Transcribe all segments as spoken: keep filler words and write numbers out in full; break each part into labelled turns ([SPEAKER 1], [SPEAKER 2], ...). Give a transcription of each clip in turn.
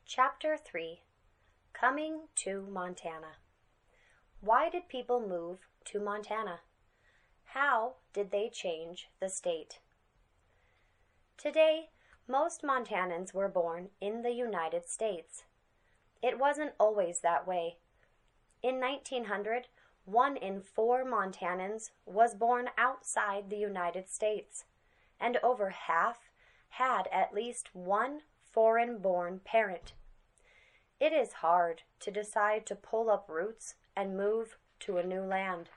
[SPEAKER 1] Chapter three. Coming to Montana. Why did people move to Montana? How did they change the state? Today, most Montanans were born in the United States. It wasn't always that way. In nineteen hundred, one in four Montanans was born outside the United States, and over half had at least one foreign-born parent. It is hard to decide to pull up roots and move to a new land.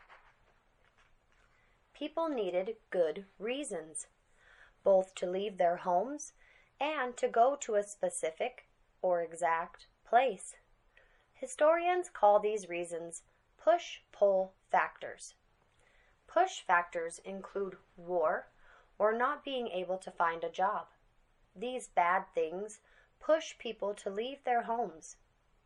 [SPEAKER 1] People needed good reasons, both to leave their homes and to go to a specific or exact place. Historians call these reasons push-pull factors. Push factors include war or not being able to find a job. These bad things push people to leave their homes.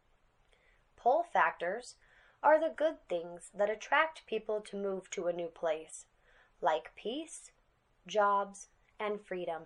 [SPEAKER 1] Pull factors are the good things that attract people to move to a new place, like peace, jobs, and freedom.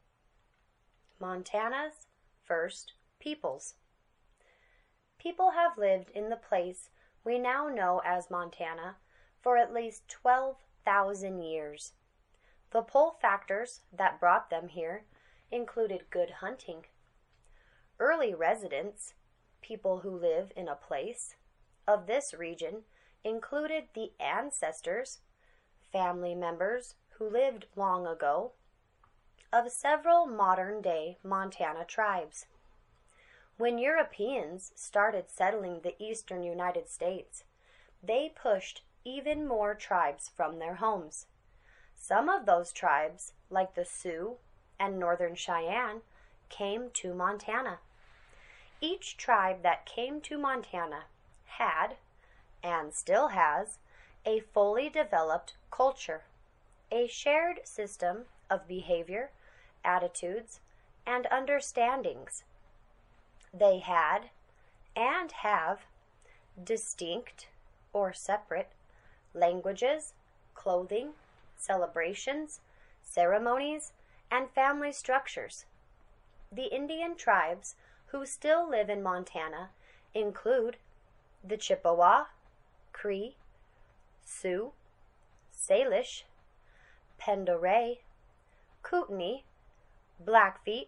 [SPEAKER 1] Montana's first peoples. People have lived in the place we now know as Montana for at least twelve thousand years. The pull factors that brought them here included good hunting. Early residents, people who live in a place, of this region included the ancestors, family members who lived long ago, of several modern-day Montana tribes. When Europeans started settling the eastern United States, they pushed even more tribes from their homes. Some of those tribes, like the Sioux and Northern Cheyenne, came to Montana. Each tribe that came to Montana had, and still has, a fully developed culture, a shared system of behavior, attitudes, and understandings. They had, and have, distinct or separate languages, clothing, celebrations, ceremonies, and family structures. The Indian tribes who still live in Montana include the Chippewa, Cree, Sioux, Salish, Pend Oreille, Kootenai, Blackfeet,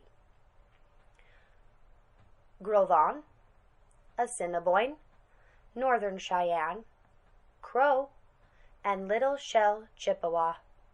[SPEAKER 1] Gros Ventre, Assiniboine, Northern Cheyenne, Crow, and Little Shell Chippewa.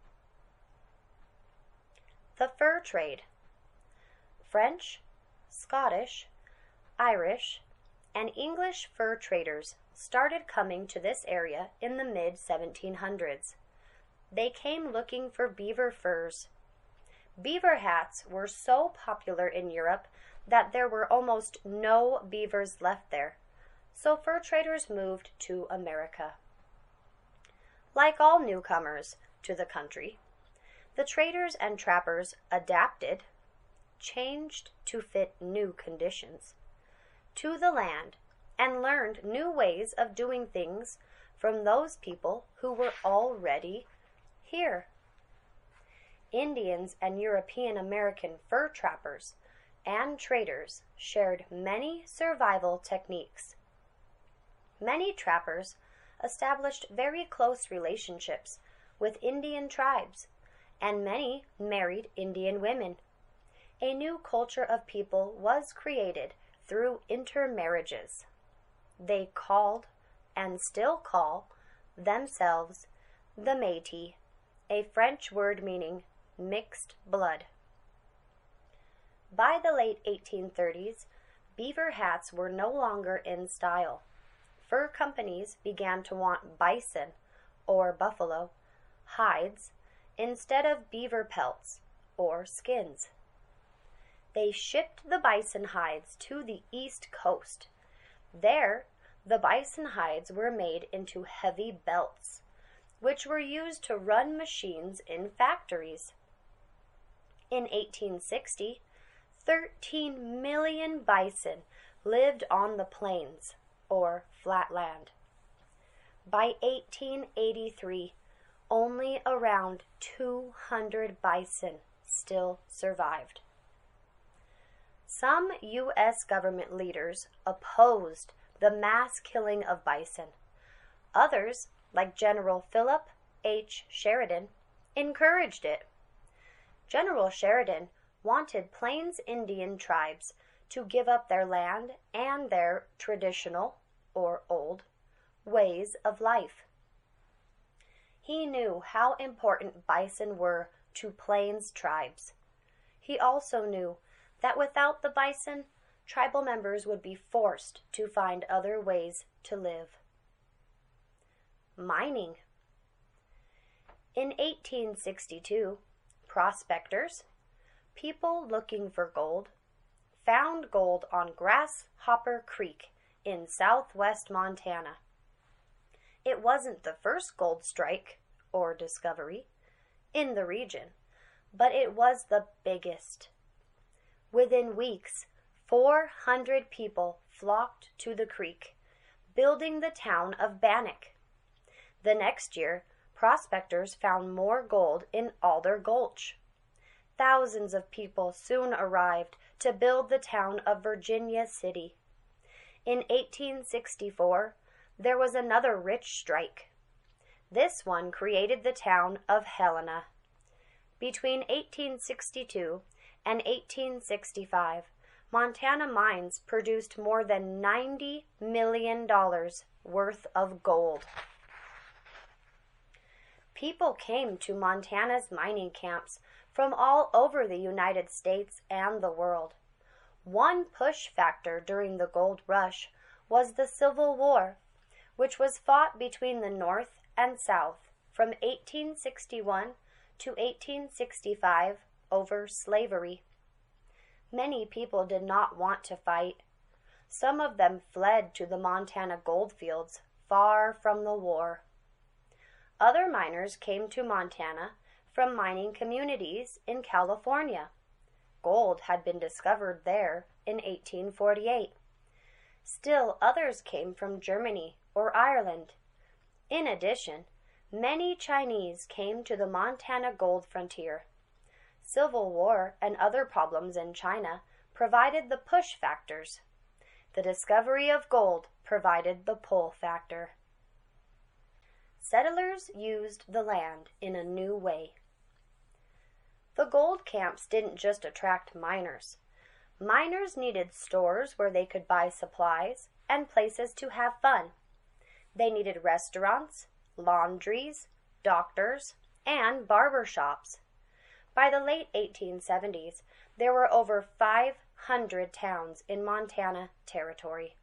[SPEAKER 1] The fur trade. French, Scottish, Irish, and English fur traders started coming to this area in the mid seventeen hundreds. They came looking for beaver furs. Beaver hats were so popular in Europe that there were almost no beavers left there, so fur traders moved to America. Like all newcomers to the country, the traders and trappers adapted, changed to fit new conditions, to the land, and learned new ways of doing things from those people who were already here. Indians and European American fur trappers and traders shared many survival techniques. Many trappers established very close relationships with Indian tribes, and many married Indian women. A new culture of people was created through intermarriages. They called, and still call, themselves the Métis, a French word meaning mixed blood. By the late eighteen thirties, beaver hats were no longer in style. Fur companies began to want bison, or buffalo, hides instead of beaver pelts, or skins. They shipped the bison hides to the East Coast. There, the bison hides were made into heavy belts, which were used to run machines in factories. In eighteen sixty, thirteen million bison lived on the plains, or flatland. By eighteen eighty-three, only around two hundred bison still survived. Some U S government leaders opposed the mass killing of bison. Others, like General Philip H. Sheridan, encouraged it. General Sheridan wanted Plains Indian tribes to give up their land and their traditional, or old, ways of life. He knew how important bison were to Plains tribes. He also knew that without the bison, tribal members would be forced to find other ways to live. Mining. In eighteen sixty-two, prospectors, people looking for gold, found gold on Grasshopper Creek in southwest Montana. It wasn't the first gold strike, or discovery, in the region, but it was the biggest. Within weeks, four hundred people flocked to the creek, building the town of Bannock. The next year, prospectors found more gold in Alder Gulch. Thousands of people soon arrived to build the town of Virginia City. In eighteen sixty-four, there was another rich strike. This one created the town of Helena. Between eighteen sixty-two and eighteen sixty-five, Montana mines produced more than ninety million dollars worth of gold. People came to Montana's mining camps from all over the United States and the world. One push factor during the gold rush was the Civil War, which was fought between the North and South from eighteen sixty-one to eighteen sixty-five over slavery. Many people did not want to fight. Some of them fled to the Montana goldfields, far from the war. Other miners came to Montana from mining communities in California. Gold had been discovered there in eighteen forty-eight. Still others came from Germany or Ireland. In addition, many Chinese came to the Montana gold frontier. Civil War and other problems in China provided the push factors. The discovery of gold provided the pull factor. Settlers used the land in a new way. The gold camps didn't just attract miners. Miners needed stores where they could buy supplies and places to have fun. They needed restaurants, laundries, doctors, and barber shops. By the late eighteen seventies, there were over five hundred towns in Montana Territory.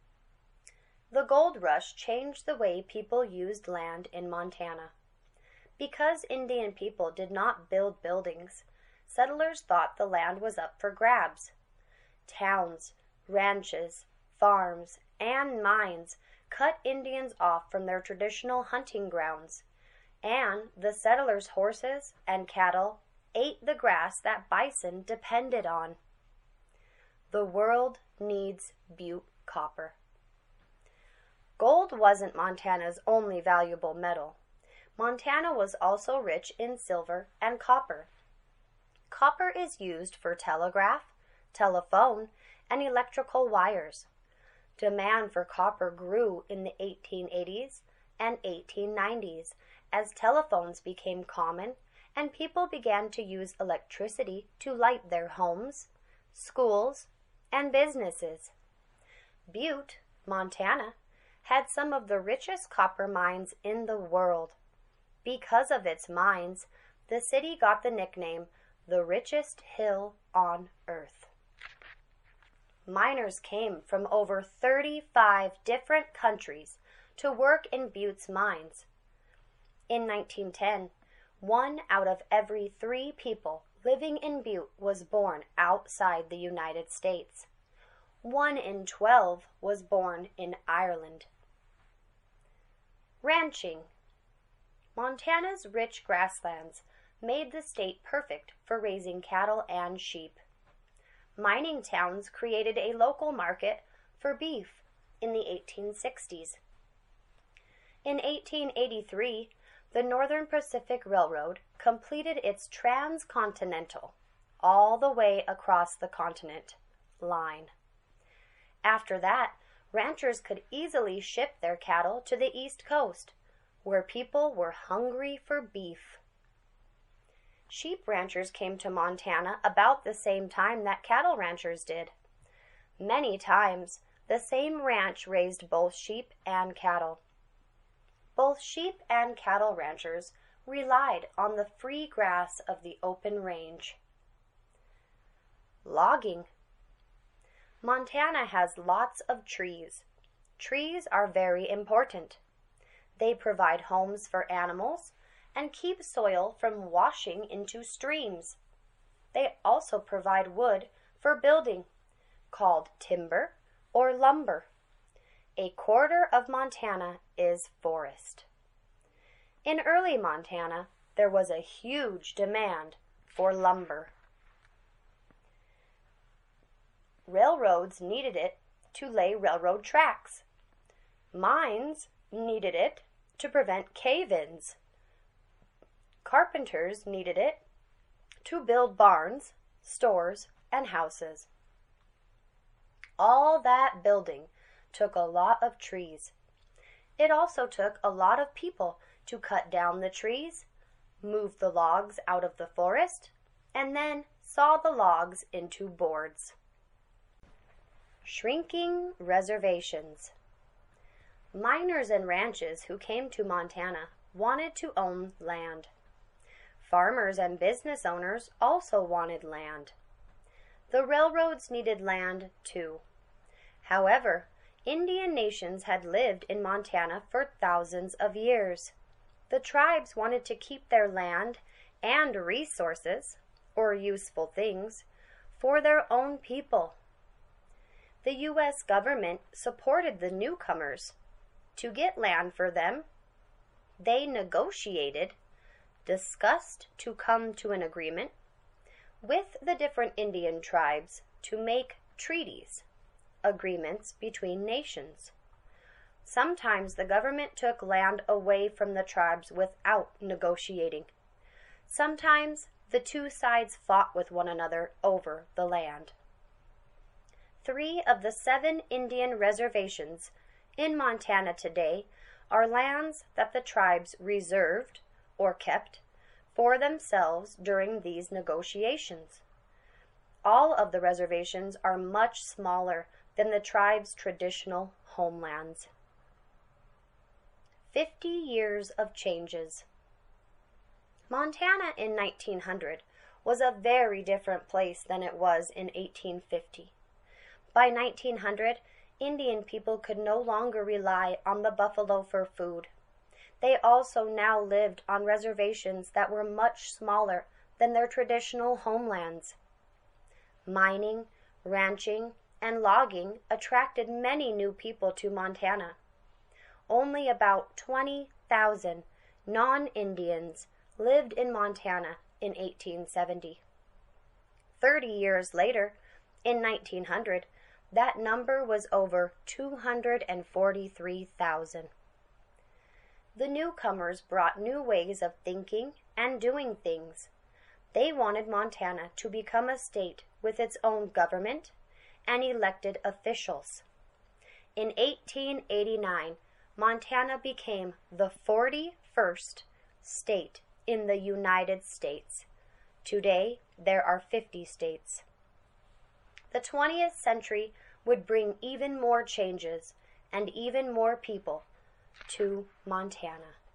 [SPEAKER 1] The gold rush changed the way people used land in Montana. Because Indian people did not build buildings, settlers thought the land was up for grabs. Towns, ranches, farms, and mines cut Indians off from their traditional hunting grounds, and the settlers' horses and cattle ate the grass that bison depended on. The world needs Butte copper. Gold wasn't Montana's only valuable metal. Montana was also rich in silver and copper. Copper is used for telegraph, telephone, and electrical wires. Demand for copper grew in the eighteen eighties and eighteen nineties as telephones became common and people began to use electricity to light their homes, schools, and businesses. Butte, Montana, had some of the richest copper mines in the world. Because of its mines, the city got the nickname the richest hill on earth. Miners came from over thirty-five different countries to work in Butte's mines. In nineteen ten, one out of every three people living in Butte was born outside the United States. One in twelve was born in Ireland. Ranching. Montana's rich grasslands made the state perfect for raising cattle and sheep. Mining towns created a local market for beef in the eighteen sixties. In eighteen eighty-three, the Northern Pacific Railroad completed its transcontinental, all the way across the continent, line. After that, ranchers could easily ship their cattle to the East Coast, where people were hungry for beef. Sheep ranchers came to Montana about the same time that cattle ranchers did. Many times, the same ranch raised both sheep and cattle. Both sheep and cattle ranchers relied on the free grass of the open range. Logging. Montana has lots of trees. Trees are very important. They provide homes for animals and keep soil from washing into streams. They also provide wood for building, called timber or lumber. A quarter of Montana is forest. In early Montana, there was a huge demand for lumber. Railroads needed it to lay railroad tracks. Mines needed it to prevent cave-ins. Carpenters needed it to build barns, stores, and houses. All that building took a lot of trees. It also took a lot of people to cut down the trees, move the logs out of the forest, and then saw the logs into boards. Shrinking reservations. Miners and ranches who came to Montana wanted to own land. Farmers and business owners also wanted land. The railroads needed land too. However, Indian nations had lived in Montana for thousands of years. The tribes wanted to keep their land and resources, or useful things, for their own people. The U S government supported the newcomers. To get land for them, they negotiated, discussed to come to an agreement with the different Indian tribes to make treaties, agreements between nations. Sometimes the government took land away from the tribes without negotiating. Sometimes the two sides fought with one another over the land. Three of the seven Indian reservations in Montana today are lands that the tribes reserved or kept for themselves during these negotiations. All of the reservations are much smaller than the tribe's traditional homelands. Fifty years of changes. Montana in nineteen hundred was a very different place than it was in eighteen fifty. By nineteen hundred, Indian people could no longer rely on the buffalo for food. They also now lived on reservations that were much smaller than their traditional homelands. Mining, ranching, and logging attracted many new people to Montana. Only about twenty thousand non-Indians lived in Montana in eighteen seventy. Thirty years later, in nineteen hundred, that number was over two hundred forty-three thousand. The newcomers brought new ways of thinking and doing things. They wanted Montana to become a state with its own government and elected officials. In eighteen eighty-nine, Montana became the forty-first state in the United States. Today, there are fifty states. The twentieth century would bring even more changes and even more people to Montana.